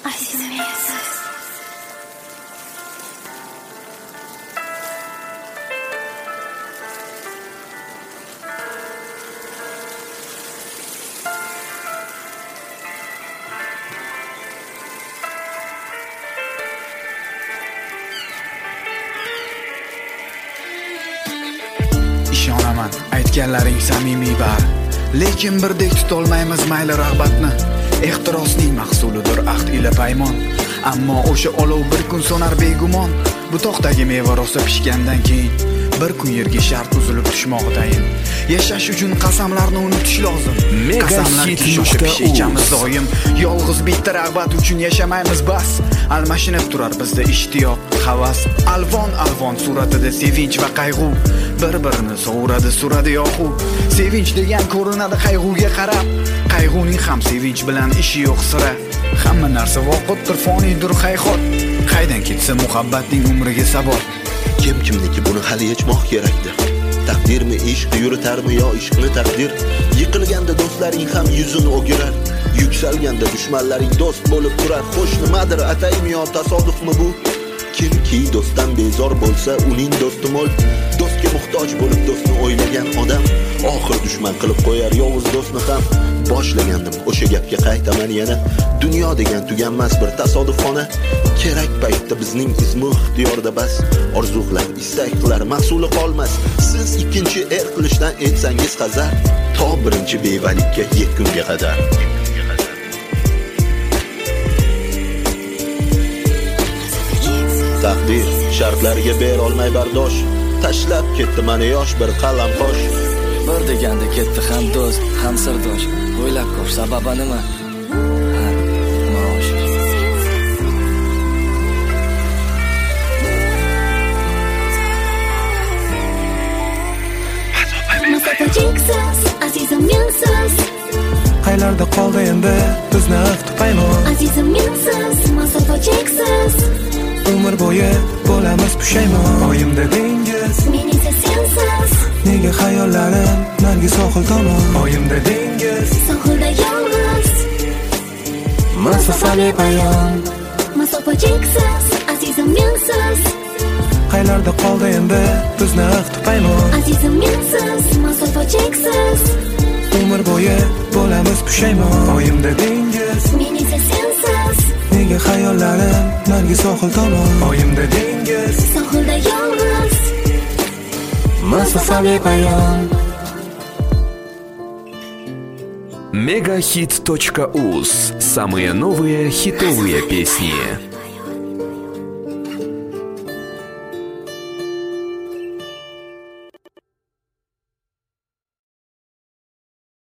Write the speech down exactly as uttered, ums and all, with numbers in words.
Aziz mensiz. Ishonaman, aytganlaring samimiy bar. Lekin birdek tutolmaymiz mayli rag'batni. Ehtirosning mahsulidir ahd ila paymon. Ammo o'sha olov bir kun so'nar begumon. Butoqdagi meva rosa pishgandan keyin bir kun yerga shart uzilib tushmoqdayin. Yashash uchun qasamlarni unutish lozim. Qasamlar shoshib ichamiz doim. Yolg'iz bitta rag'bat uchun yashamaymiz bas. Almashinib turar bizda ishtiyoq, havas, alvon alvon suratida sevinch va qayg'u. Bir-birini sovuradi, suradi yo'q. Sevinch degan ko'rinadi qayg'uga qarab. Qayg'uning ham sevinch bilan ishi yo'q sira. Hamma narsa voqitdir, foniydir hayhot. Qaydan ketsa muhabbatning umriga sabot. Kim kimniki buni hali yechmoq kerakdir. Taqdirmi ishq yuritarmi yo ishqni taqdir? Yiqilganda do'stlaring ham yuzini o'girar. Yuksalganda dushmanlaring do'st bo'lib turar. Xo'sh nimadir ataymi yo tasodifmi bu? Kimki do'stdan bezor bo'lsa, uning do'sti mo'l. Do'stga muhtoj bo'lib do'stni o'ylagan odam oxir dushman qilib qo'yar yovuz do'stni ham. Boshlagandim o'sha gapga qaytaman yana. Dunyo degan tuganmas bir tasodifxona. Kerak paytda bizning izmu ixtiyorda bas. Orzular, istaklar mahsuli qolmas. Siz ikkinchi er qilishdan etsangiz hazar, to birinchi bevalikka yetgunga qadar. Taqdir shartlariga ber olmay bardosh. Tashlab ketdi meni yosh bir qalam qosh. Bir deganda ketdi ham do'st, ham sirdosh. O'ylab ko'r, sababi nima? Ha, maosh. Masofa cheksiz, azizim mensiz. Qaylarda qoldi endi bizni aqti paymon. Azizim mensiz, masofa cheksiz. Umr bo'yi bo'lamiz pushaymon. Oyim dedingiz, Men esa sensiz. nega xayollarim nargi sohil tomon. Oyim dedingiz, Sohilda yolg'iz. masofali payon. Masofa cheksiz, azizim mensiz. Qaylarda qoldi endi bizni aqti paymon. Azizim mensiz, masofa cheksiz. Umr bo'yi bo'lamiz pushaymon. Oyim dedingiz, Men esa sensiz. nega xayollarim nargi sohil tomon. Oyim dedingiz, Sohilda yolg'iz. masofali payon. мегахит точка уз. Самые новые хитовые песни.